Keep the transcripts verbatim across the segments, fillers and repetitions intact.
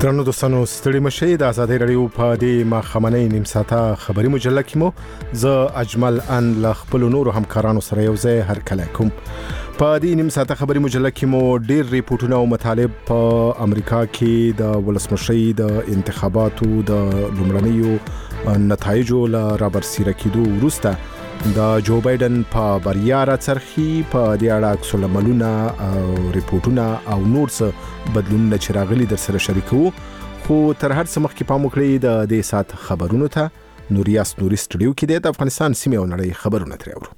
درنو دوستانو ستړي مشي د آزادۍ رادیو په دې ماخمنۍ نیم ساعته خبري مجله کې مو ز اجمل ان ل خپل نورو همکارانو سره یو ځای هر کله کوم په دې نیم ساعته خبري مجله کې مو ډېر ریپورتونه او مطالب په امریکا کې د ولسمشي د انتخاباتو د لومړنیو نتایجو ل رابرسیره کېدو وروسته د جو بایدن په بریا را څرخي په دې اړه عکس العملونه او ریپورتونه او نور څه بدلونونه چې راغلي در سره شریکو خو تر هر څه مخکې پام وکړئ د دې سات خبرونو ته نوریاس نوري سټوډیو کې د افغانستان سیمه او نړۍ خبرونه ترې اورو.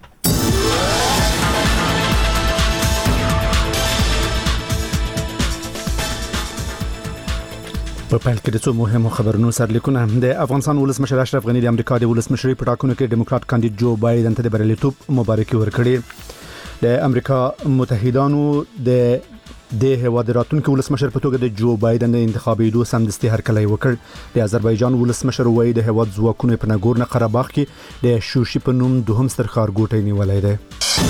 په پیل کې د څو مهمو خبرونو سرلیکونه د افغانستان ولسمشر اشرف غنی د امریکا د ولسمشرۍ په ټاکنو کې ډیموکرات کاندید جو بایدن ته د بریالیتوب مبارکي ورکړې. د امریکا متحدانو د د هیواد راتلونکي ولسمشر په توګه د جو بایدن د انتخابېدو سمدستي هرکلی وکړ. د آذربایجان ولسمشر وایي د هیواد ځواکونو په ناګورنو قرهباغ کې د شوشي په نوم دوهم ستر ښارګوټی نیولی دی.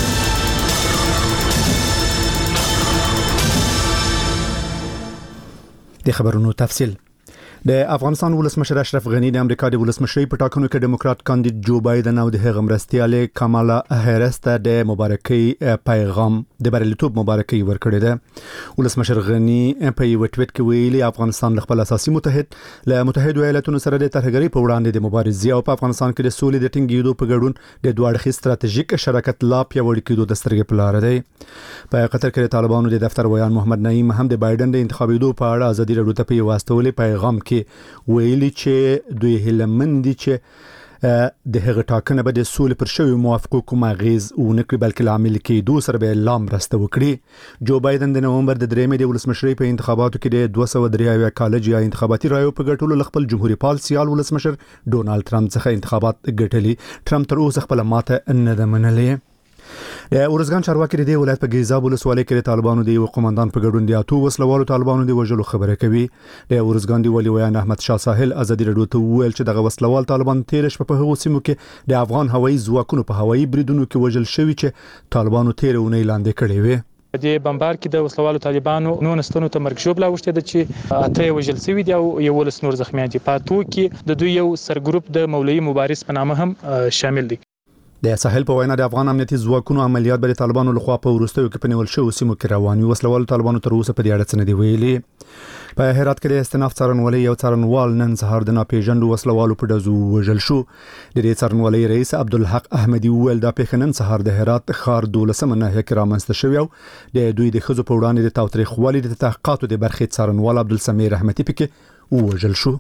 د خبرونو تفصیل. د افغانستان ولسمشر اشرف غنی د امریکا د ولسمشرۍ په ټاکنو کې ډیموکرات کاندید جو بایدن او د هغه مرستیاله کامالا هریس ته د مبارکۍ پیغام د بریالیتوب مبارکۍ ورکړی دی. ولسمشر غنی په یو ټویټ کې ویلي افغانستان خپل اساسي متحد له متحده ایالاتونو سره د ترهګرۍ په وړاندې د مبارزې او په افغانستان کې د سولې د ټینګېدو په ګډون د دوه اړخیز ستراتیژیک شراکت لا پیاوړي کېدو د سترګې په لار دی. په قطر کې د طالبانو د دفتر ویان محمد نعیم هم د بایدن د انتخابېدو په اړه ازادي راډیو ته په واستولې پیغام کې ویلي چې دوی هیلمند دي چې د هغه ټاکنه به د سولې پر شوی موافقو کوم اغیز او نکړي بلکې لامل کې دوه سره به لام راسته وکړي. جو بایدن د نومبر د درېمې د ولسمشرۍ په انتخاباتو کې د دوه سوه درې اویا کالج یا انتخاباتي رایو په ګټلو خپل جمهوریت پال سیال ولسمشر ډونالد ټرمپ څخه انتخابات ګټلي. ټرمپ تر اوسه خپل ماته نه ده منلې. د اورزګان چارواکي د ولایت په ګیزاب ولسوالۍ کې د طالبانو د یو قومندان په ګډون د اتو وسلوالو طالبانو د وژلو خبره کوي. د اورزګان دی ولي ویان احمد شاه ساحل ازادي راډیو ته ویل چې دغه وسلوال طالبان تیر شپه په هغو سیمو کې د افغان هوایي ځواکونو په هوایي بریدونو کې وژل شوی چې طالبانو تیر اونۍ لاندې کړی وي. د بمبار کې د وسلوالو طالبانو نو نستونو ته مرګ شوب لا وشته د چې اته وژل شوی دی او یو ولس نور زخمیان دي. پاتو کې د دوی یو سرګروپ د مولوی مبارز په نامه هم شامل دي. د ساحل په وینا د افغان امنیتي ځواکونو عملیات بر طالبانو لخوا په وروستیو کې په نیول شو سیمو کې روان وي. وسلوال طالبانو تر اوسه په دې اړه څه نه دی ویلي. په هرات کې د استناف څارنوالۍ یو څارنوال نن سهار د ناپېژندو وسلوالو په ډزو وژل شو. د دې څارنوالۍ رئیس عبدالحق احمدي ویل دا پیښه نن سهار د هرات ښار دولسمه ناحیه کې رامنځته شوې او د دوی د ښځو په وړاندې د تاوتریخوالي د تحقیقاتو د برخې څارنوال عبدالسمیر رحمتي پکې وژل شو.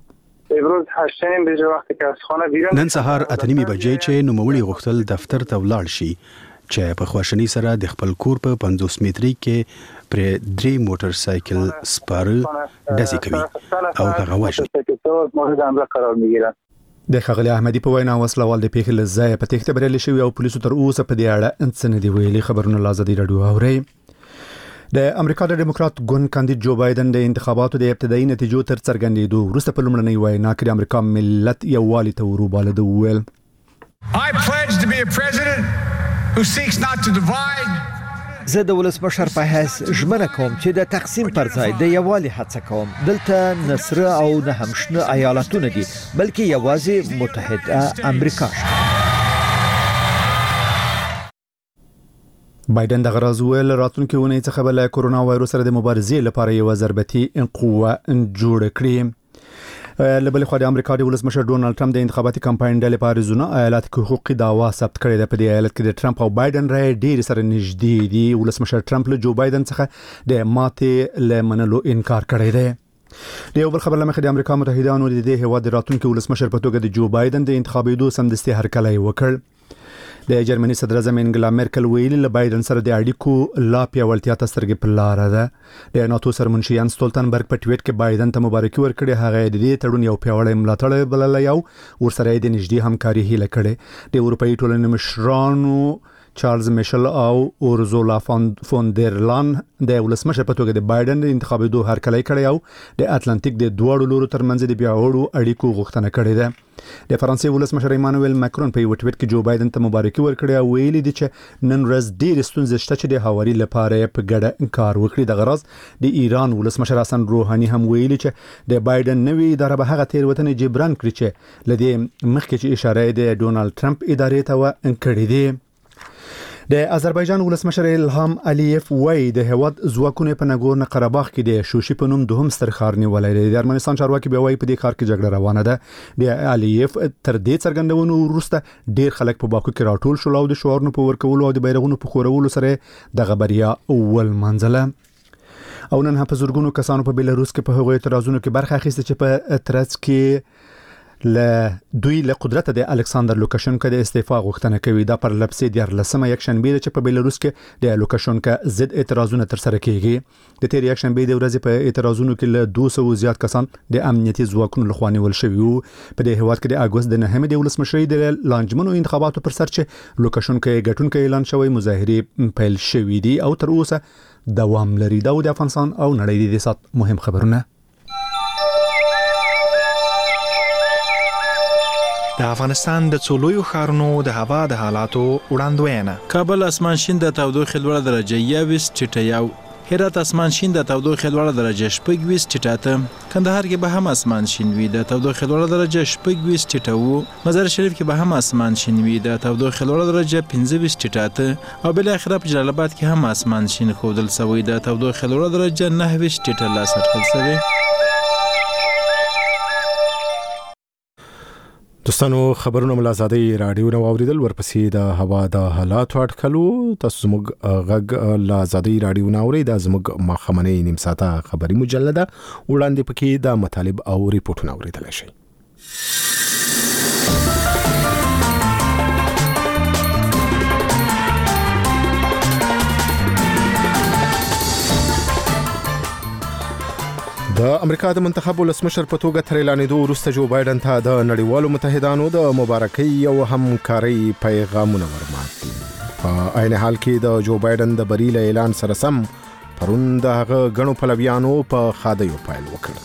نن سهار اتنیمې بجې چې نوموړي غوښتل دفتر ته ولاړ شي چې په خواشنۍ سره د خپل کور په پنځوس متري کې پر درې موټر سایکل سپاره ډزې کوي او هغه وژني. د ښاغلي احمدي په وینا وسلوال د پیښې له ځایه په تېښته بریالی شوي او پولیسو تر اوسه په دې اړه څه نه دي ویلي. خبرونه له ازادي راډیو اورئ. د امریکا د ډیموکرات ګوند کاندید جو بایدن د انتخاباتو د ابتدایي نتیجو تر څرګندېدو وروسته په لومړنۍ وینا کې د امریکا ملت یووالي ته وروباله ده وویل زه د ولسمشر په حیث ژمنه کوم چې د تقسیم پر ځای د یووالي هڅه کوم. دلته نصره او نه هم شنه ایالتونه دي بلکې یوازې متحده امریکا شته. بایدن د غراز ویل راتلونکي ونې څخه بل کورونا وایروس سره د مبارزې لپاره یو ضربتي قوه جوړ کړي. لبل خو د امریکا د ولسمشر ډونالد ټرمپ د انتخاباتي کمپاین د لپاره اریزونا ایالت کې حقوقي دعوا ثبت کړې ده. په دې ایالت کې د ټرمپ او بایدن رای ډیر سره نږدې دي. ولسمشر ټرمپ له جو بایدن څخه د ماتې له منلو انکار کړی دی. د یو بل خبر لمخې د امریکا متحدانو د دې هیواد راتلونکي ولسمشر په توګه د جو بایدن د انتخابېدو سمدستي هرکلی وکړ. د جرمني صدر اعظم انګلا مرکل ویلي له بایدن سره د اړیکو لا پیاوړتیا ته سترګې په لار ده. د ناتو سرمنشي یان ستولتنبرګ په ټویټ کې بایدن ته مبارکي ورکړې. هغه د دې تړون یو پیاوړی ملاتړ بللی او ورسره د نږدې همکاري هیله کړې. د اروپאי ټولنې مشرانو چارلز میشل او اورزولا فوندرلان د ولسمشر په توګه د بایدن د انتخابېدو هرکلی کړی او د اتلانتیک د دوړو لورو ترمنځ د پیاوړو اړیکو غوښتنه کړې ده. د فرانسې ولسمشر ایمانوئل ماکرون په یو ټویټ کې جو بایدن ته مبارکي ورکړې او ویلي دي چې نن ورځ ډېرې ستونزې شته چې د هواري لپاره په ګډه کار وکړي. د غرض د ایران ولسمشر حسن روحاني هم ویلي چې د بایدن نوې اداره به هغه تېروتنې جبران کړي چې لدې مخکې چې اشاره د ډونالد ټرمپ ادارې ته و کړې دي. د آذربایجان ولسمشر الهام علیف وای د هواد ځواکونو په نګورنو قرهباغ کې د شوشي په نوم دوهم ستر ښار نیولای دی. د ارمنستان چارواکي به وای په دې ښار کې جګړه روانه ده. د علیف تر دې څرګندونو وروسته ډیر خلک په باکو کې راټول شول او د شعارونو په ورکولو او د بیرغونو په خورولو سره د خبریا اول منځله. او نن هم په زورګونو کسانو په بلاروس کې په هغو اعتراضونو کې برخه اخیسته چې په اعتراض کې ل دوی له قدرت د الکساندر لوکاشنکو د استعفا غوښتنه کوي. دا پر لپسې د لسمه یک شنبه چې په بلاروس کې د لوکاشنکو ضد اعتراضونه تر سره کیږي. د تیر یک شنبه د ورځې په اعتراضونو کې له دوه سوه زیات کسان د امنیتي ځواکونو لخوا نیول شوي وو. په دې هیواد کې د اګوست د نهمې د ولسمشرۍ د لانجمنو انتخاباتو پر سر چې لوکاشنکو ګټونکو اعلان شوی مظاهرې پیل شوې دي او تر اوسه دوام لري. دا د افغانستان او نړۍ د سات مهم خبرونه. د افغانستان د څولویو ښارونو د هوا د حالاتو وړاندوینه. کابل اسمان شین د تودوخې لوړه درجه یویس ټیټه یو، هرات اسمان شین د تودوخې لوړه درجه شپږ ویس ټیټه اته، کندهار کې به هم اسمان شین وي د تودوخې لوړه درجه شپږ ویس ټیټه اووه، مزار شریف کې به هم اسمان شین وي د تودوخې لوړه درجه پنځه ویس ټیټه اته او بالاخره په جلال آباد کې هم اسمان شین ښودل شوی د تودوخې لوړه درجه نهه ویس ټیټه لاس اټکل شوی. دوستانو خبرونه مل آزادۍ رادیو نو اوریدل، ورپسې د هوا د حالاتو اټکلو. تاسو زموږ غږ ل آزادۍ رادیو نو اورئ. دا زموږ ماښامنۍ نیم ساعته خبري مجله ده، وړاندې پکې د مطالب او ریپورتونه اوریدلای شئ. د امریکا د منتخب ولسمشر په توګه تر اعلانېدو وروسته جو بایدن ته د نړیوالو متحدانو د مبارکۍ او همکارۍ پیغامونه ورمات دي. په عین حال کې د جو بایدن د بری له اعلان سره سم پرون د هغه غنو پلویانو په خادیو پیل وکړ.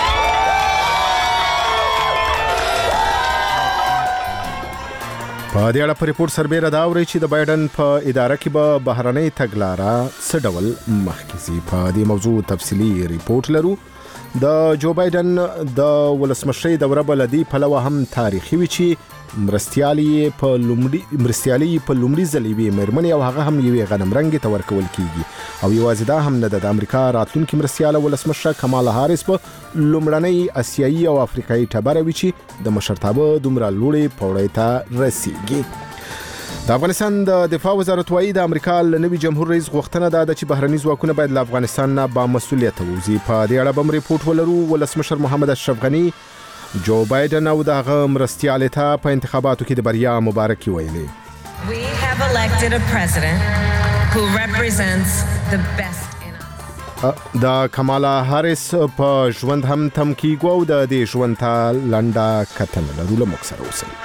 په دې اړه په ریپورت سربېره دا اوري چې د بایدن په اداره کې به بهرنۍ تګلاره څه ډول مخکې ځي. په دې موضوع تفصیلي ریپورت لرو. د جو بایدن د ولسمشرۍ دوره بلدي پلوه هم تاریخي وي چې مرستیالي په لومړي مرستیالي په لومړي ځل وی مرمنې او هغه هم یوې غنمرنګ ته ورکول کیږي او یوازې دا هم نه ده. د امریکا راتلونکي مرستیاله ولسمشر کمالا هاریس په لومړنۍ اسیایي او افریقایي ټبره وي چې د مشرتابه دومره لوړې پوړۍ ته رسیږي. د افغانستان د دفاع وزارت وايي د امریکا له نوي جمهور رئیس غوښتنه ده چې بهرني ځواکونه باید له افغانستان نه با مسؤلیت ووځي. په دې اړه به ریپورت ولرو. ولسمشر محمد اشرف غني جو بایدن او دغه مرستیالې ته په انتخاباتو کې د بریا مبارکي ویلي. We have elected a president who represents the best in us. د کمالا هاریس په ژوند هم تم کیږي او د دې ژوند ته لنډه کتنه لرو. له موږ سره اوسئ.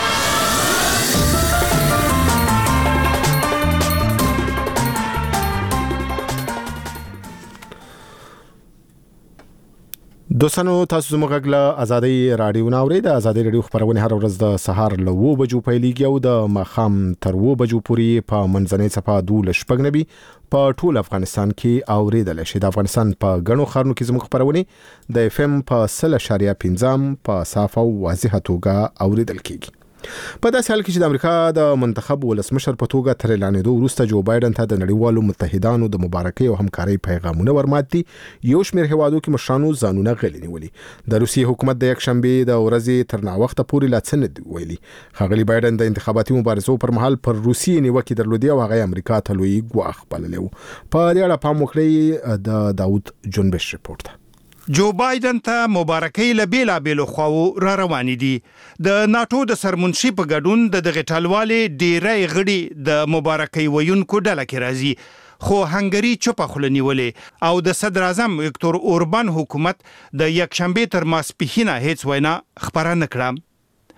دوستانو تاسو زموږ غږ له آزادۍ رادیو نو اورئ. د آزادۍ رادیو خبرونه هر ورځ د سهار له اوه بجو پیلېږي او د ماښام تر اوه بجو پورې په منځنۍ صفحه دولس شپږ نوي په ټول افغانستان کې اوریدل شي. د افغانستان په غنو خارونو کې زموږ خبرونه د اف ام په سل اشاریه پنځم په صافه او واضحه توګه اوریدل کیږي. په داسې حال کې چې د امریکا د منتخب ولسمشر په توګه تر اعلانېدو وروسته جو بایدن ته د نړیوالو متحدانو د مبارکۍ او همکارۍ پیغامونه ورمات دي. یو شمېر هیوادو کې مشرانو ځانونه غلي نیولي. د روسي حکومت د یک شنبې د ورځې تر ناوخته پورې لا څه نه دي ویلي. ښاغلي بایدن د انتخاباتي مبارزو پر مهال پر روسي نیوکې درلودې او هغه امریکا ته لوی ګواښ بللی و. په دې اړه پام وکړئ د داود جنبش ریپورت. جو بایدن ته مبارکۍ له بیلابېلو خواو را روانې دي. د ناټو د سرمنشي په ګډون د دغې ټلوالې ډېری غړي د مبارکۍ ویونکو ډله کې راځي، خو هنګري چوپه خوله نیولې او د صدر اعظم ویکتور اوربان حکومت د یکشنبې تر ماسپښینه هیڅ وینا خپره نه کړه.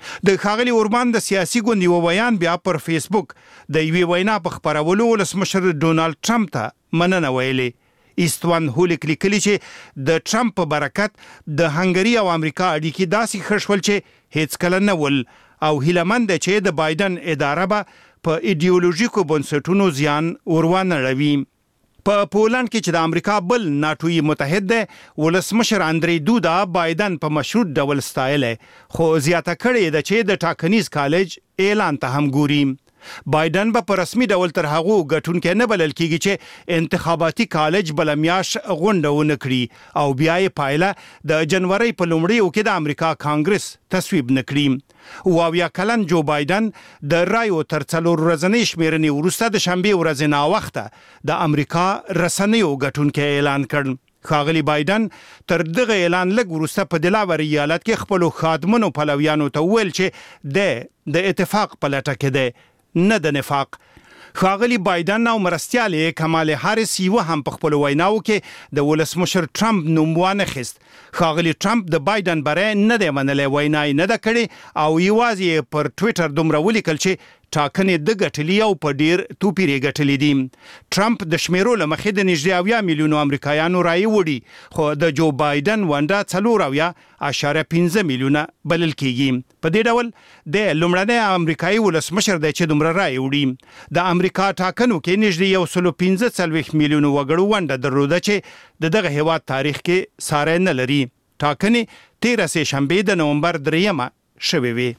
د ښاغلي اوربان د سیاسي ګوند یو بیان بیا پر فیسبوک د یوې وینا په خپرولو ولسمشر ډونالد ټرمپ ته مننه ویلې. ایستوان هولیک لیکلي چې د ټرمپ په برکت د هنګري او امریکا اړیکې داسې ښه شول چې هیڅ کله نه ول او هیلهمند دی چې د بایدن اداره به په ایډیولوژیکو بنسټونو زیان ورونه رړوي. په پولند کې چې د امریکا بل ناتوی متحد دی ولسمشر اندری دودا بایدن په مشروط ډول ستایلی خو زیاته کړې ده چې د ټاکنیز کالج اعلان ته هم ګوري. بایدن به په رسمي ډول تر هغو ګټونکی نه بلل کېږي چې انتخاباتي کالج بله میاشت غونډه ونه کړي او بیا یې پایله د جنورۍ په لومړیو کې د امریکا کانګرس تصویب نه کړي. واویا کلن جو بایدن د رایو تر څلور ورځنۍ شمیرنې وروسته د شنبې ورځې ناوخته د امریکا رسنیو ګټونکی اعلان کړ. ښاغلي بایدن تر دغه اعلان لږ وروسته په دلاور ایالت کې خپلو خادمانو پلویانو ته وویل چې د د اتفاق په لټه کې دی نه د نفاق. ښاغلي بایدن او مرستیالې کمال هاریس یو هم په خپل ویناو کې د ولسمشر ټرمپ نوم وانخیست. ښاغلي ټرمپ د بایدن بری نه دی منلی، وینا یې نه ده کړې او یوازې پر ټویټر دومره ولیکل چې ټاکنې د ګټلي او په ډیر توپیر یې ګټلي دي. ټرمپ د شمیرو له مخې د نږدې اویا میلیونو امریکایانو رایې وړي خو د جو بایدن ونډه څلور اویا اعشاریه پنځه میلیونه بلل کېږي. په دې ډول د لومړنی امریکایي ولسمشر دی چې دومره رایې وړي. د امریکا ټاکنو کې نږدې یو سلو پنځه څلوېښت میلیونو وګړو ونډه درلوده چې د دغه هیواد تاریخ کې ساری نه لري. ټاکنې تیره سې شنبې د نومبر دریمه شوې وې.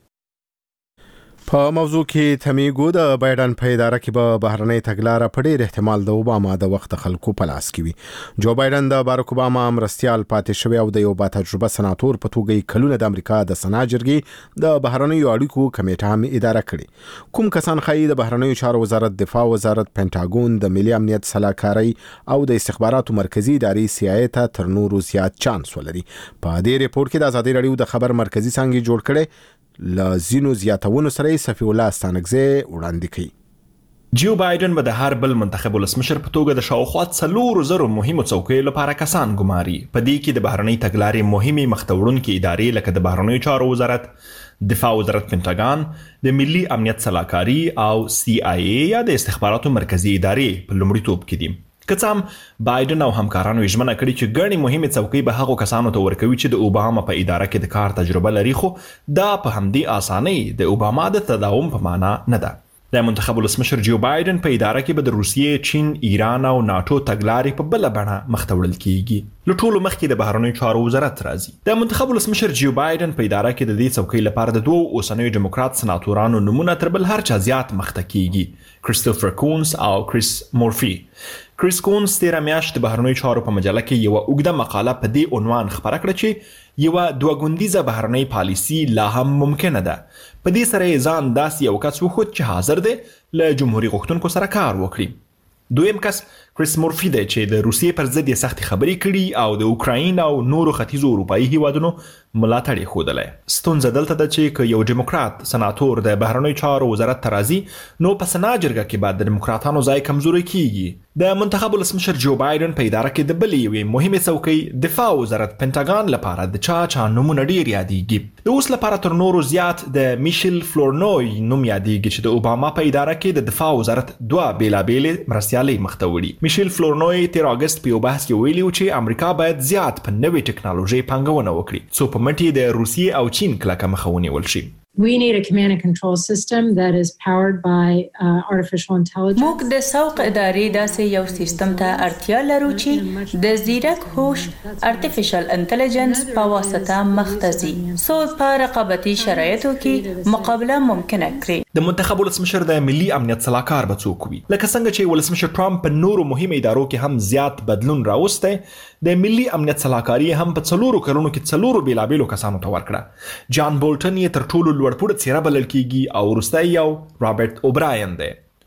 په موضوع کې تمیګو د بایدن په اداره کې به بهرنۍ تګلاره په ډېر احتمال د اوباما د وخت خلکو په لاس کې وي. جو بایدن د باراک اوباما مرستیال پاتې شوی او د یو با تجربه سناتور په توګه کلونه د امریکا د سنا جرګې د بهرنیو اړیکو کمیټه هم اداره کړي. کوم کسان خایي د بهرنیو چارو وزارت، دفاع وزارت، پینټاګون، د ملي امنیت سلاکاري او د استخباراتو مرکزی ادارې سی آی ته تر نورو زیات چانس ولري. په دې ریپورت کې د ازادي رادیو د خبر مرکزی څنګه جوړ کړي لازینو زیاتونو سره صفی الله ستانګزه وړاندې کړي. جو بایدن به د هر بل منتخب ولسمشر په توګه د شاوخوا څلور زرو مهمو څوکیو لپاره کسان ګماري. په دې کې د بهرنۍ تګلارې مهمې مخته ادارې لکه د بهرنیو چارو وزارت، دفاع وزارت، پینټاګان، د ملي امنیت سلاکاري او سی آی ای یا د استخباراتو مرکزی ادارې په لومړیتوب کې دي. که څه هم بایدن او همکارانو ژمنه کړې چې ګڼې مهمې څوکۍ به هغو کسانو ته ورکوي چې د اوباما په اداره کې د کار تجربه لري، خو دا په همدې اسانۍ د اوباما د تداوم په معنا نه ده. د منتخب ولسمشر جو بایدن په اداره کې به د روسیې، چین، ایران او ناټو تګلارې په بله بڼه مخته وړل کیږي. له ټولو مخکې د بهرنیو چارو وزارت راځي. د منتخب ولسمشر جو بایدن په اداره کې د دې څوکۍ لپاره د دوو اوسنیو ډیموکرات سناتورانو نومونه تر بل هر چا زیات مخته کیږي، کریستوفر کونز او کریس مورفي. کریس کونز تیره میاشت د بهرنیو چارو په مجله کې یوه اوږده مقاله په دې عنوان خپره کړه چې یوه دوه ګوندیزه بهرنۍ پالیسي لا هم ممکنه ده. په دې سره یې ځان داسې یو کس وښود چې حاضر دی له جمهوري غوښتونکو سره کار وکړي. دویم کس کریس مورفي دی چې د روسیې پر ضد یې سختې خبرې کړي او د اوکراین او نورو ختیځو اروپایي هیوادونو ملاتړ یې ښودلی. ستونزه دلته ده چې که یو ډیموکرات سناتور د بهرنیو چارو وزارت ته راځي نو په سنا جرګه کې به د ډیموکراتانو ځای کمزوری کیږي. د منتخب ولسمشر جو بایدن په اداره کې د بلې یوې مهمې څوکۍ دفاع وزارت پینټاګان لپاره د چا چا نومونه ډېر یادېږي. د اوس لپاره تر نورو زیات د میشل فلورنوی نوم یادېږي چې د اوباما په اداره کې د دفاع وزارت دوه بېلابېلې مرستیالۍ مخته وړي. میشل فلورنوی تیر اگست په یو بحث کې ویلي و چې امریکا باید زیات په نوې ټکنالوژۍ پانګونه وکړي څو په مټې د روسیې او چین کلکه مخه ونیول شي. We need a command and control system that is powered by uh, artificial intelligence. موږ د سوق ادارې داسې یو سیستم ته اړتیا لرو چې د زیرک هوش artificial intelligence په واسطه مختصي سو په رقابتي شرایطو کې مقابله ممکنه کړي. د منتخب ولسمشر د ملي امنیت سلاکار به څوک وي؟ لکه څنګه چې ولسمشر ټرمپ په نورو مهمو ادارو کې هم زیات بدلون راوستی، د ملي امنیت سلاکاري هم په څلورو کلونو کې څلورو بیلابیلو کسانو ته ورکړه. جان بولټن یې تر ټولو لوړ پوړه څیره بلل کیږي او وروستی یو رابرټ اوبراین دی.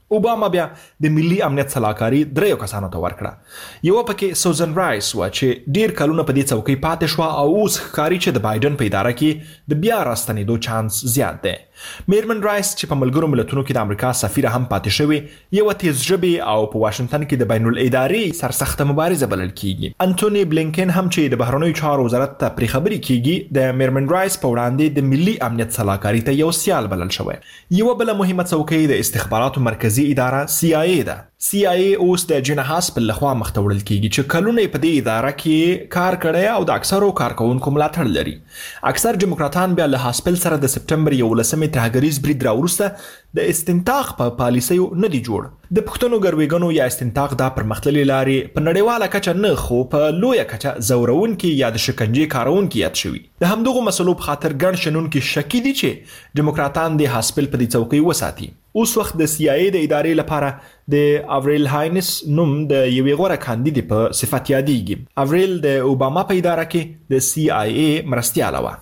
اوباما بیا د ملي امنیت صلاحکاري دریو کسانو ته ورکړه. یو پکې سوزن رایس و چې ډیر کلونه په دې څوکۍ پاتې شو او اوس ښکاري چې د بایدن په اداره کې د بیا راستنېدو چانس زیات دی. میرمن رایس چې په ملګرو ملتونو کې د امریکا سفیر هم پاتې شوی یو تیز ژبې او په واشنگټن کې د بین الاداري سرسخته مبارزه بلل کیږي. انټونی بلینکن هم چې د بهرنیو چارو وزارت ته پرې خبرې کیږي د میرمن رایس په وړاندې د ملي امنیت صلاحکاري ته یو سیال بلل شوی. یو بل مهمه څوکۍ د استخباراتو مرکزی اداره سی آی ای ده. سی آی ای اوس د جین هاسپل لخوا مخته وړل کیږي چې کلونه په دې اداره کې کار کړی او د اکثرو کارکونکو ملاتړ لري. اکثر دیموکراتان بیا له هاسپل سره د سپټمبر یولسمې ترهګریز برید راوروسته د استنتاق په پالیسیو نه دی جوړ. د پښتنو ګرویګنو یا استنتاق دا پرمختللي لارې په نړیواله کچه نه خو په لویه کچه زورونکي یا د شکنجې کارونکي یاد شوي. د همدغو مسلو په خاطر ګڼ شنونکي شکی دي چې دیموکراتان د هاسپل په دې څوکۍ وساتي. اوس وخت د سی آی ای د ادارې لپاره د اوريل هاینس نوم د یوې غوره کاندید په صفت یادېږي. اوريل د اوباما په اداره کې د سی آی ای مرستیاله و.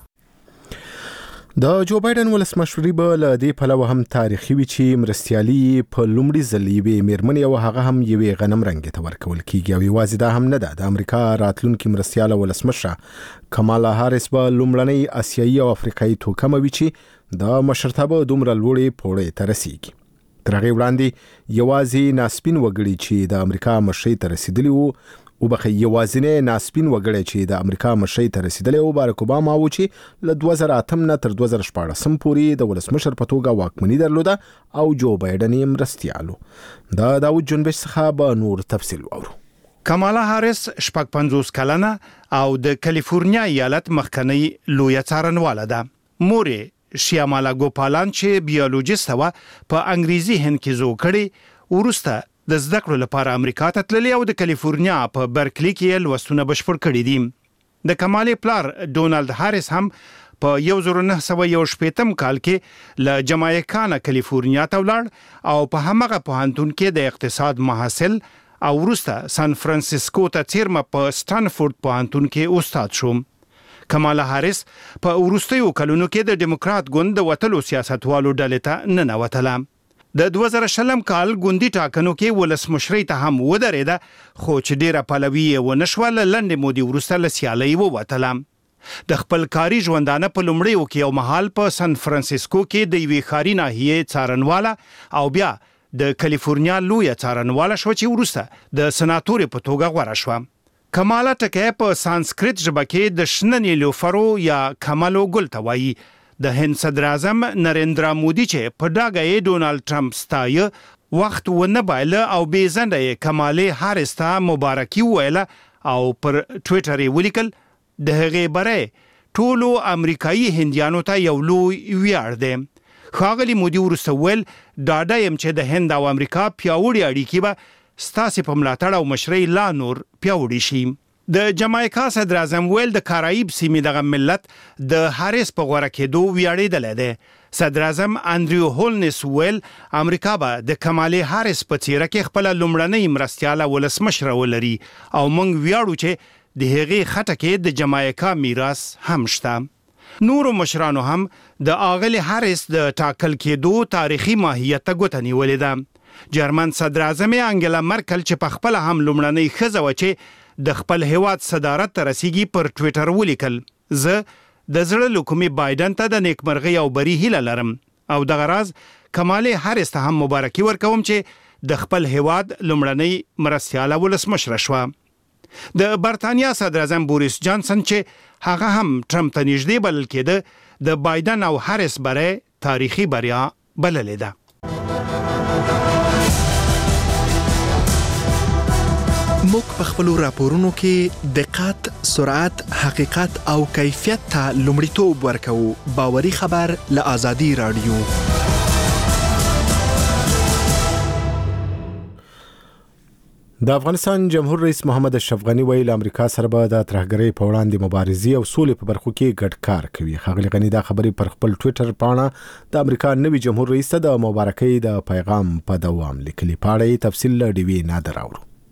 د جو بایدن ولسمشري به له دې پلوه هم تاریخي وي چې مرستیالي په لومړي ځل یوې میرمنې او هغه هم یوې غنم رنګې ته ورکول کیږي. او یوازې دا هم نه ده، د امریکا راتلونکي مرستیاله ولسمشره کمالا هاریس به لومړنۍ اسیایي او افریقایي توکمه وي چې د مشرتابه دومره لوړې پوړې ته رسیږي. تر هغې وړاندې یوازې ناسپین وګړي چې د امریکا مشرۍ ته رسیدلی وو او بخې یوازینی ناسپین وګړی چې د امریکا مشرۍ ته رسیدلی و باراک اوباما و چې له دوه زره اتم نه تر دوه زره شپاړسم پورې د ولسمشر په توګه واکمني درلوده او جو بایدن یې مرستیالو. د داود جنبش څخه به نور تفصیل واورو. کمالا هاریس شپږ پنځوس کلنه او د کالیفورنیا ایالت مخکنی لویه څارنواله ده. مورې شیامالا ګوپالان چې بیولوژیست و په انګریزي هند کې زو کړي ورسته د زده کړو لپاره امریکا ته تللی او د کالیفورنیا په برکلی کې لوستونه بشپړ کړي دي. د کمالې پلار ډونالد هاریس هم په یو زره نه سوه یو شپېتم کال کې له جمایکا نه کالیفورنیا ته ولاړ او په همغه پوهنتون کې د اقتصاد محصل او وروسته سان فرانسیسکو ته څیرمه په سټانفورد پوهنتون کې استاد شو. کمالا هاریس په وروستیو کلونو کې د دیموکرات ګوند د وتلو سیاستوالو ډلې ته ننوتله. د دوه زره شلم کال ګوندي ټاکنو کې ولسمشرۍ ته هم ودرېده خو چې ډیره پلوي یې ونه شوه. له لنډې مودې وروسته له سیالۍ ووتله. د خپل کاري ژوندانه په لومړیو کې یو مهال په سان فرانسیسکو کې د یوې ښاري ناحیې څارنواله او بیا د کالیفورنیا لویه څارنواله شوه چې وروسته د سناتورې په توګه غوره شوه. کمالا ټکی په سانسکریت ژبه کې د شنه نیلوفرو یا کملو ګل ته وایي. د هند صدر اعظم نریندرا مودي چې په ډاګه یې ډونالد ټرمپ ستایه وخت ونه بایله او بې ځنډه یې کمالې هاریس ته مبارکي وویله او پر ټویټر یې ولیکل د هغې بری ټولو امریکایي هندیانو ته یو لوی ویاړ دی. ښاغلي مودي وروسته ویل ډاډه یم چې د هند او امریکا پیاوړي اړیکې به ستاسې په ملاتړ او مشرۍ لا نور پیاوړي شي. د جمایکا صدر اعظم ویل د کارایب سیمې دغه ملت د هاریس په غوره کېدو ویاړېدلی دی. صدر اعظم انډریو هولنس ویل امریکا به د کمالې هاریس په څیره کې خپله لومړنۍ مرستیاله ولسمشره ولري او موږ ویاړو چې د هغې خټه کې د جمایکا میراث هم شته. نورو مشرانو هم د آغلي هاریس د ټاکل کېدو تاریخي ماهیت ته ګوته نیولې ده. جرمن صدر اعظم انګلا مرکل چې په خپله هم لومړنۍ ښځه وه چې د خپل هیواد صدارت ته رسیږي پر ټویټر ولیکل زه د زړه له کومې بایدن ته د نیکمرغۍ او بري هیله لرم او دغه راز کمالې هاریس ته هم مبارکي ورکوم چې د خپل هیواد لومړنۍ مرستیاله ولسمشره شوه. د برتانیا صدر اعظم بوریس جانسن چې هغه هم ټرمپ ته نږدې بلل کېده د بایدن او هاریس بری تاریخي بریا بللې ده. موږ په خپل راپورونو کې دقت، سرعت، حقیقت او کیفیت ته لومړیتوب ورکوو. باوري خبر له آزادي رادیو. د افغانستان جمهور رئیس محمد اشرف غنی ویل امریکا سره به د ترهګرۍ په وړاندې مبارزې او سولې په برخو کې ګډ کار کوي. ښاغلي غنی دا خبرې پر خپل ټویټر پاڼه د امریکا نوي جمهور رئیس ته د مبارکۍ د پیغام په دوام لیکلي. پاڼه تفصیل له ډیوی نادر اورو.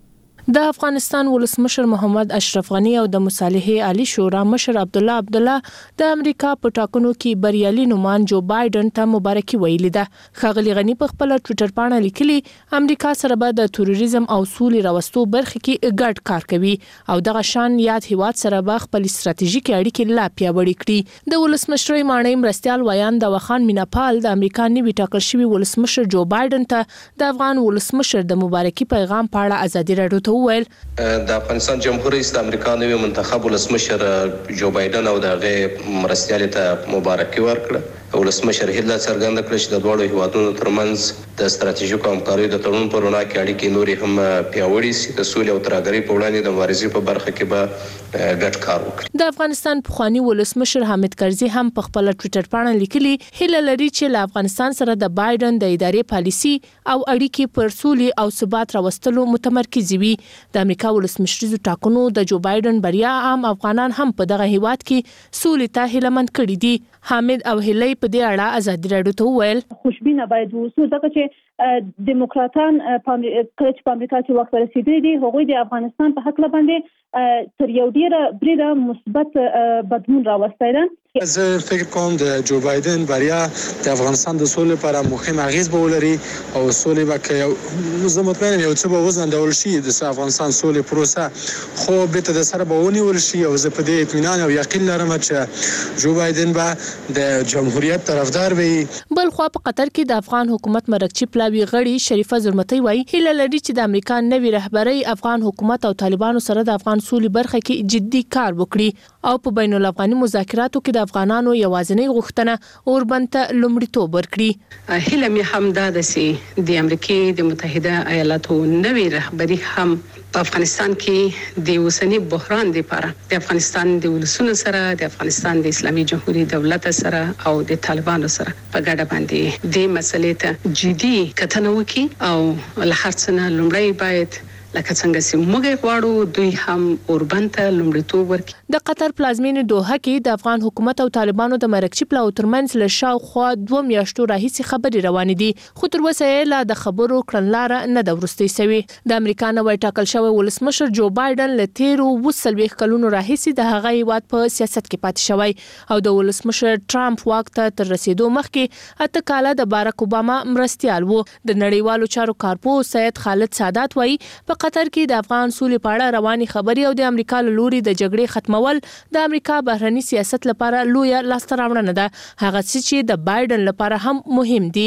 د افغانستان ولسمشر محمد اشرف غنی او د مصالحې عالی شورا مشر عبد الله عبد الله د امریکا په ټاکنو کې بریالي نومان جو بایدن ته مبارکي ویلي ده. ښاغلي غنی په خپل ټوئیټر باندې لیکلي امریکا سره به د تروریزم او سولې راوستو برخه کې ګډ کار کوي او دغه شان یاد هیواد سره به خپل ستراتیژیکي اړیکې لا پیاوړې کړي. د ولسمشر مانای مرستيال ویان د وخان میناپال د امریکا نیوي ټاکل شوی ولسمشر جو بایدن ته د افغان ولسمشر د مبارکي پیغام په اړه ازادي راډیو ویل. د افغانستان جمهور رئیس د امریکا نوی منتخب ولسمشر جو بایدن او د هغه مرستيال ته مبارکي ورکړه. ولسمشر هیله څرګنده کړه چې د دوه هیوادونو ترمنځ د ستراتیژیکو همکاریو د تړون په رڼا کې اړیکې نورې هم پیاوړې شي. د سولې او ترهګرۍ په وړاندې د مبارزې په برخه کې به ګډ کار وکړي. د افغانستان پخوانی ولسمشر حامد کرزي هم په خپل ټوئیټر باندې لیکلي هیله لري چې له افغانستان سره د بایدن د ادارې پالیسي او اړیکې پر سولې او ثبات راوستلو متمرکز وي. د امریکا ولسمشریزو ټاکنو د جو بایدن بریا عام افغانان هم په دغه هیواد کې سولې ته هیلمند کړي دي. حامد او هیلې په دې اړه ازادي راډیو ته وویل خوشبینه باید وسو ځکه چې دیموکراتان په امریکا کې وخت رسیدي دي هغوی د افغانستان په حق باندې تر یو ډیره بریده مثبت بدلون راوستي دي. زه فکر کوم د جو بایدن بریا د افغانستان د سولې لپاره مهم اغیز به ولري او سولې به کې زه مطمئن یم چې به وزندول شي د افغانستان سولې پروسه خو به تر سره به ونیول شي او زه په دې اطمینان او یقین لرم چې جو بایدن به د جمهوریت طرفدار وي. بل خو په قطر کې د افغان حکومت مرکچی پلاوی غړي شریفه زرمتي وایي هیله لري چې د امریکا نوي رهبري افغان حکومت او طالبانو سره د افغان سولې برخه کې جدي کار وکړي او په بین الافغاني مذاکراتو کې د افغانانو یوازینی غوښتنه اوربند ته لومړیتوب ورکړي. هیله مې هم دا ده چې د امریکا د متحده ایالاتو نوي رهبري هم په افغانستان کې د اوسنی بحران لپاره د افغانستان د ولسونو سره د افغانستان د اسلامي جمهوریت دولت سره او د طالبانو سره په ګډه باندې د مسلې ته جدي کتنه وکړي او له هر څه نه لومړی باید لکه څنګه چې موږ غواړو دوی هم اوربند ته لومړیتوب ورکړي. د قطر پلازمینې دوحه کې د افغان حکومت او طالبانو د مرکچی پلاو ترمنځ له شاوخوا دوه میاشتو راهیسې خبرې روانې دي خو تر اوسه یې لا د خبرو کړنلاره نه ده ورستۍ سوې. د امریکا نوی ټاکل شوی ولسمشر جو بایدن له تیرو اووه څلوېښت کلونو راهیسې د هغه هیواد په سیاست کې پاتې شوی او د ولسمشر ټرمپ واک ته تر رسیدو مخکې اته کاله د باراک اوباما مرستيال وو. د نړیوالو چارو کارپوه سید خالد سادات وایي په قطر کې د افغان سولې په اړه رواني خبري او د امریکا له لوري د جګړې ختمول د امریکا بهرني سیاست لپاره لویه لاسته راوړنه ده هغه چې د بایدن لپاره هم مهم دي.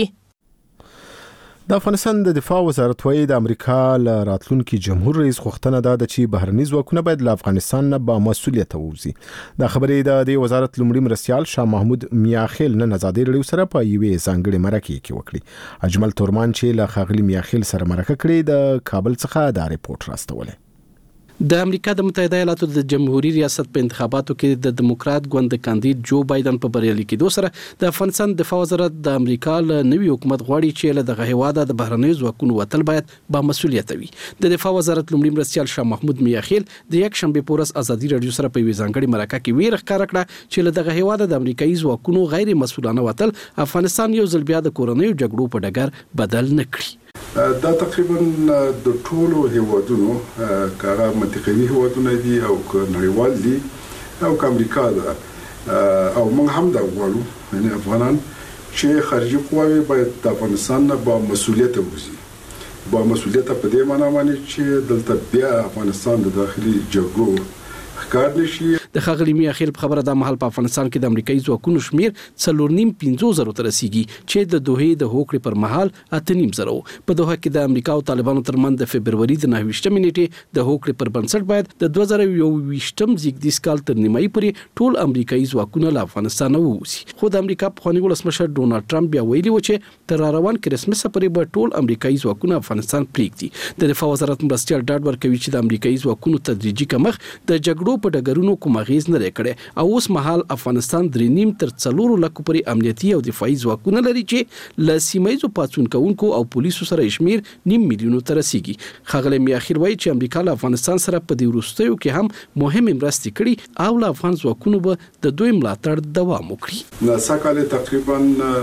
د افغانستان د دفاع وزارت وایي د امریکا له راتلونکي جمهور رئیس غوښتنه ده چې بهرني ځواکونه باید له افغانستان نه با مسؤلیت ووځي. دا خبرې د دې وزارت لومړي مرستيال شاه محمود میاخیل نن ازادي راډیو سره په یوې ځانګړې مرکه کې وکړي. اجمل تورمان چې له خاغلی میاخیل سره مرکه کړې د کابل څخه دا ریپورت راستوله. د امریکا د متحده ایالاتو د جمهوریت ریاست په انتخاباتو کې د دیموکرات ګوند کاندید جو بایدن په بریالي کېدو سره د افغانستان دفاع وزارت د امریکا له نوي حکومت غواړي چې له دغه هیواده د بهرنیو ځواکونو وتل باید با مسؤلیت وي. د دفاع وزارت لومړي مرستيال شاه محمود میاخیل د یک شنبه پورس ازادي راډیو سره په وی ځانګړي مرکه کې ویره ښکاره کړه چې له دغه هیواده د امریکایي ځواکونو غیر مسؤلانه وتل افغانستان یو ځل بیا د کورونیو جګړو په ډګر بدل نه کړي. دا تقریبا د ټولو هیوادونو کارا منطقوي هیوادونه دي او نړیوال دي او امریکا ده او موږ هم دا غواړو یعنی افغانان چې خارجي قواوي باید د افغانستان نه با مسؤلیت ووځي. با مسؤلیت په دې معنی باندې چې دلته بیا افغانستان د داخلي جګړو ښکار نشي. د خاغلی میاخیل په خبره د محل په افغانستان کې د امریکایي ځواکونو شمیر څلور نیم پنځه زره تر رسیدي چې د دوه د هوکړې پر مهال اته نیم زره په دوه کې د امریکا او طالبانو ترمنځ د فبرवरी د نهه ویشتمې نیټې د هوکړې پر بنسټ باید د دوه زره یو ویشتم زیږدیز کال تر نیمایي پورې ټول امریکایي ځواکونه له افغانستان ووځي. خو د امریکا پخوانی ولسمشر ډونالد ټرمپ بیا ویلي و چې تر روان کرسمس پورې به ټول امریکایي ځواکونه افغانستان پریږدي. د دفاع وزارت مرستيال ډاډ ورکوي چې د امریکایي ځواکونو تدریجي کمښت د جګړو په ډګرونو کوم اغیز نه لري او اوس مهال افغانستان درې نیم تر څلور لکه پورې امنیتي او دفاعي ځواکونه لري چې ل سیمایي پاتون کوونکو او پولیسو سره شمیر نیم میلیون تر رسیدي. خاغلی میاخیل وایي چې امریکا له افغانستان سره په دې وروستیو کې هم مهمه مرستې کړي او له افغان ځواکونو به د دوی ملاتړ دوام وکړي. ناسا کال تقریبا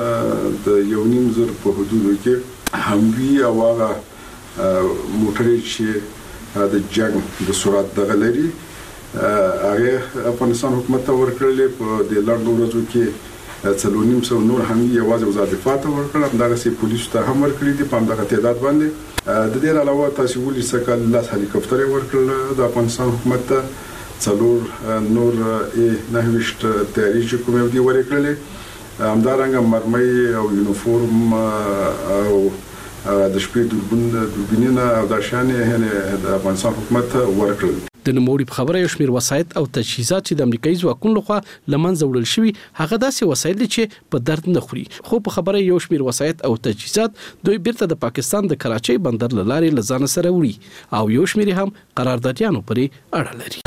د یو نیم زر په حدودو کې هموی او هغه موټرې چې د جنگ د سرعت دغه لري هغه افغانستان حکومت ته ورکړل په د لړ ورځو کې څلورنیم سو نور هم یوازې وزارت دفاع ته ورکړل همدغه سي پولیسو ته هم ورکړي دي په همدغه تعداد باندې د دې علاوه تاسو ولې سکل لاس هلیکاپټر ورکړل د افغانستان حکومت ته څلور نور نه وشت تیاری چې کومه دی ورکړل همدارنګه مرمۍ او یونیفورم او د شپې دوربین دوربینونه او د شانې د افغانستان حکومت ته ورکړل د نوموړي په خبره یو شمېر وسایت او تجهیزات چې د امریکایي ځواکونو لخوا لمنځه وړل شوي هغه داسې وسایل دي چې په درد نه خوري خو په خبره یو شمېر وسایت او تجهیزات دوی بیرته د پاکستان د کراچۍ بندر له لارې له ځانه سره وړي او یو شمېر هم قراردادیانو پورې اړه لري.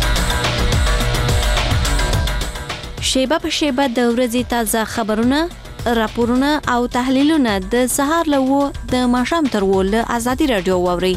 شیبه په شیبه د ورځې تازه خبرونه راپورونه او تحلیلونه د سهار له و د ماښام تر و له ازادي رادیو واوري.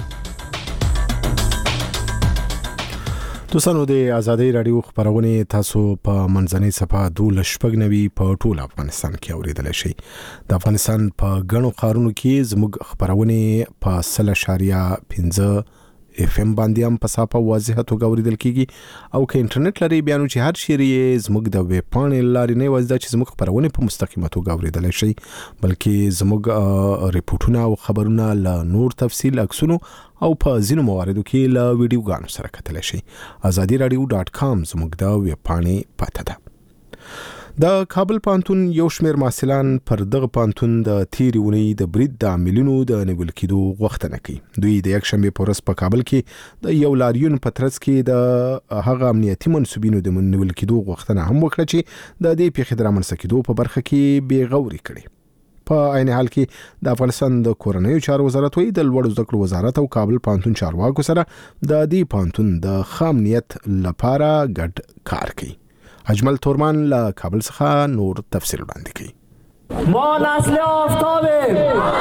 دوستانو د ازادي رادیو خبرونه تاسو په منځنۍ صفحه دولس شپږ نوي په ټول افغانستان کې اوریدل شي. د افغانستان په غنو قارونو کې زموږ خبرونه په سل اشاریه پنځه اف ام باندې هم په صافه واضحه توګه اوریدل کیږي او که انټرنیټ لري بیانو چې هر شری زموږ د ویب پاڼې لارې نه وځي چې زموږ خبرونه په مستقیمه توګه اوریدل شي بلکې زموږ ریپورتونه او خبرونه له نور تفصیل عکسونو او په ځینو مواردو کې له ویډیوګانو سره کتل شي. ازادي رادیو ډاټ کام زموږ د ویب پاڼې پته ده. د کابل پانتون یو شمیر محصلان پر دغه پانتون د تیری ونې د برید د عاملینو د نیول کېدو غوښتنه کوي. دوی د یک شنبه په ورځ په کابل کې د یو لاریون په ترڅ کې د هغه امنیتي منسوبینو د نیول کېدو غوښتنه هم وکړه چې د دې پیښې د رامنځته کېدو په برخه کې بې غوري کړي. په عین حال کې د افغانستان د کورنیو چارو وزارت وی د لوړو زده کړو وزارت او کابل پانتون چارواکو سره د دې پانتون د خام نیت لپاره ګډ کار کوي. اجمل تورمان له کابل څخه نور تفصیل وړاندې کوي. ما نسل آفتابیم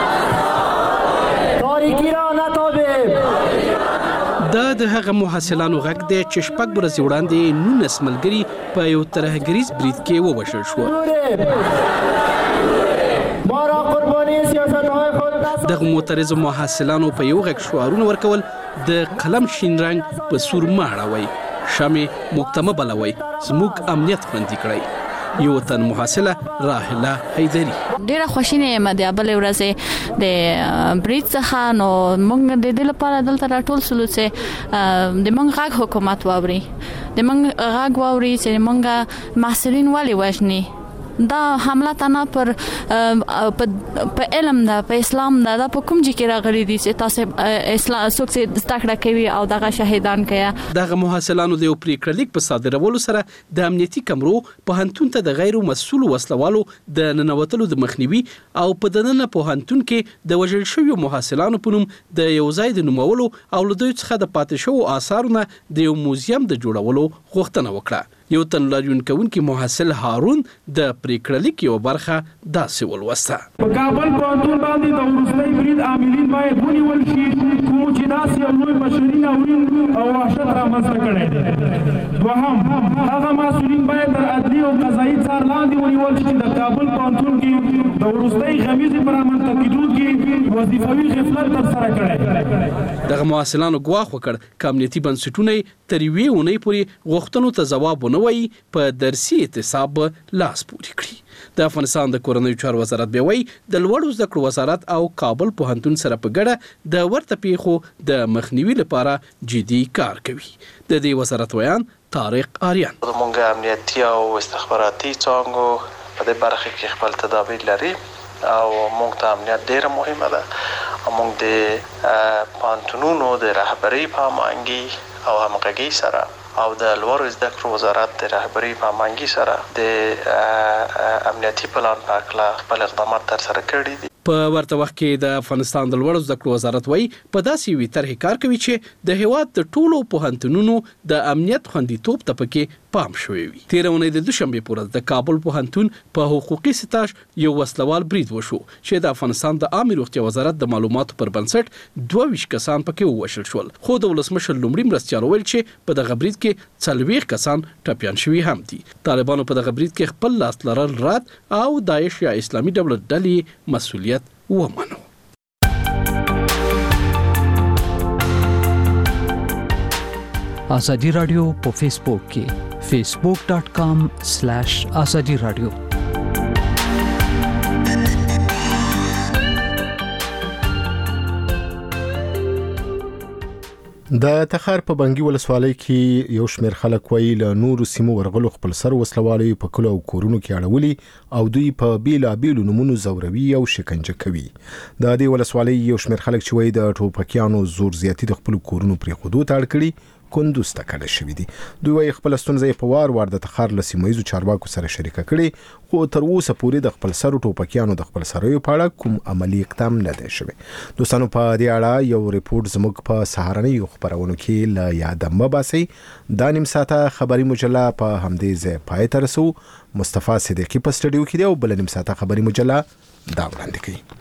تاریکی را نتابیم. دا د هغه محصلانو غږ دی چې شپږ ورځې وړاندې نولس ملګري په یو ترهګریز برید کې ووژل شول. دغه معترض محصلانو په یو غږ شعارونه ورکول د قلم شین رنګ په سور ماړوي شمه مکتمه بلوي زموږ امنیت خوندي کړی. یو تن محصله راهله حیدری ډیره خوشینه یم د بل ورځې د برید څخه نو موږ د دې لپاره دلته راټول سلو چې د موږ غږ حکومت واوري د موږ غږ واوري چې موږ محصلین ولې وژني. دا حمله تنه پر په علم دا په اسلام دا, دا په کوم ځای کې راغلي دي چې تاسو اسلام څوک چې ستاکړه کوي او دغه شهیدان کوي. دغه محصلانو د یو پریکړه لیک په صادرولو سره د امنیتي کمرو په هنتون ته د غیر مسؤل وسلوالو د ننوتلو د مخنیوي او په دننه په هنتون کې د وژل شویو محصلانو په نوم د یو ځای د نومولو او له دوی څخه د پاتې شوو آثارونه د یو موزیم د جوړولو غوښتنه وکړه. یو تن لاریون کوونکی محصل هارون د پریکړه لیک یو برخه داسې ولوسته. په کابل پوهنتون باندې د وروستي برید عاملین باید ونیول شي کوم چې داسې یو لوی مشري ناورین او وحشت رامنځته کړی دی. دوهم هغه مسؤلین باید در عدلي او قضایي څار لاندې ونیول شي د کابل پوهنتون کې د وروستي غمیزې په رامنځته کېدو کې وظیفوي غفلت ترسره کړی. دغه محصلانو ګواښ وکړ چې امنیتي بنسټونه تر یوې اونۍ پورې غوښتنو ته ځواب ونه وایي په درسي اعتصاب لاس پورې کړي. د افغانستان د کورنیو چارو وزارت بیا وایي د لوړو زده کړو وزارت او کابل پوهنتون سره په ګډه د ورته پیښو د مخنیوي لپاره جدي کار کوي. د دې وزارت ویان طارق آریان زموږ امنیتي او استخباراتي څانګو په دې برخه کې خپل تدابیر لري او موږ ته امنیت ډیره مهمه ده. موږ د پوهنتونونو د رهبرۍ په هماهنګۍ او همغږۍ سره او د لوړو زده کړو وزارت د رهبرۍ په هماهنګۍ سره د امنیتي پلان په هکله خپل اقدامات ترسره کړي دي. په ورته وخت کې د افغانستان د لوړو زده کړو وزارت وایي په داسې یوې طرحې کار کوي چې د هیواد د ټولو پوهنتونونو د امنیت خوندیتوب ته پکې پام شوی وي. تېره اونۍ د دوشنبې په ورځ د کابل پوهنتون په حقوقي ستاش یو وسلوال برید وشو چې د افغانستان د عامه روغتیا وزارت د معلوماتو پر بنسټ دوه ویشت کسان پکې ووژل شول. خو د ولسمشر لومړي مرستیال ویل چې په دغه برید کې څلوېښت کسان ټپیان شوي هم دي. طالبانو په دغه برید کې خپل لاس لرل رد او داعش یا اسلامي دولت ډلې مسؤلیت ومنو. ازادي رادیو په فیسبوک کې facebook dot com slash azadi radio. د تخار په بنګي ولسوالۍ کې یو شمېر خلک وایي له نورو سیمو ورغلو خپل سر وسلوالي په کلو او کورونو کې اړولي او دوی په بیلا بیلو نمونو زوروي او شکنجه کوي. د دې ولسوالۍ یو شمېر خلک چې وایي د ټوپکیانو زور زیاتی د خپل کورونو پرې خودو ته اړ کړي کندوز ته کډه شوې دي. دوی وایي خپل ستونزې په وار وار د تخار له سیمایي چارواکو سره شریکه کړي خو تر اوسه پورې د خپل سر ټوپکیانو د خپل سروي په اړه کوم عملی اقدام نه دی شوی. دوستانو په دې اړه یو ریپورت زموږ په سهارنۍ خبرونو کې لا یادم باسي. د نیم ساعته خبري مجله په همدې ځای پای ته رسو. مصطفی صدیقی په سټډیو کې دی او بل نیم ساعته خبري مجله دا وړاندې کوي.